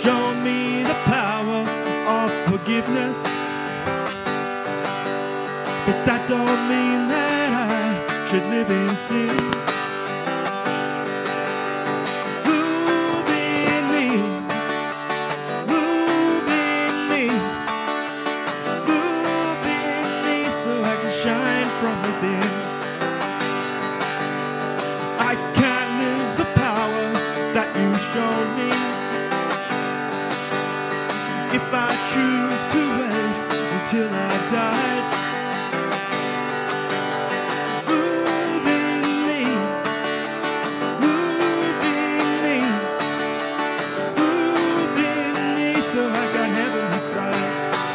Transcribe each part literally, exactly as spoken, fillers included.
shown me the power of forgiveness, but that don't mean that I should live in sin. Move in me, move in me, move in me so I can shine from within. I can't live the power that you've shown me if I choose to wait until I've died. Move in me, move in me, move in me so I got heaven inside.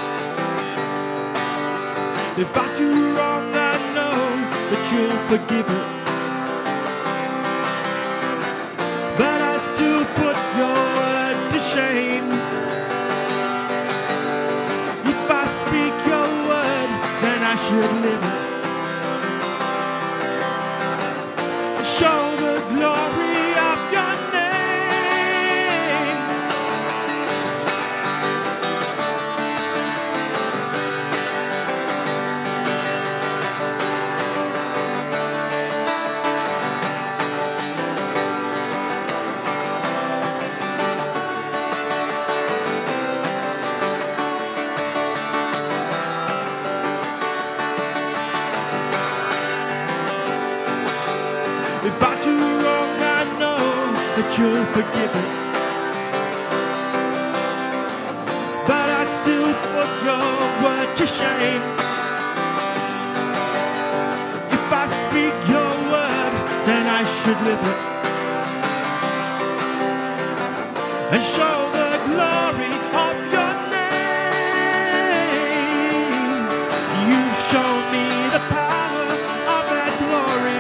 If I do wrong, I know that you'll forgive it, but I still put your word to shame. If I speak your word, then I should live it and show the glory of your name. If I do wrong, I know that you'll forgive it, but I'd still put your word to shame. If I speak your word, then I should live it and show the glory of your name. You show me the power of that glory,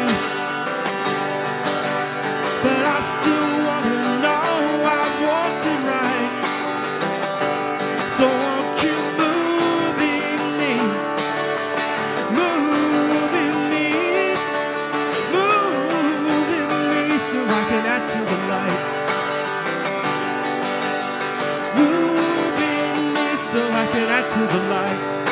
but I still want to know I've walked it right. So won't you move in me, move in me, move in me so I can add to the light. Move in me so I can add to the light.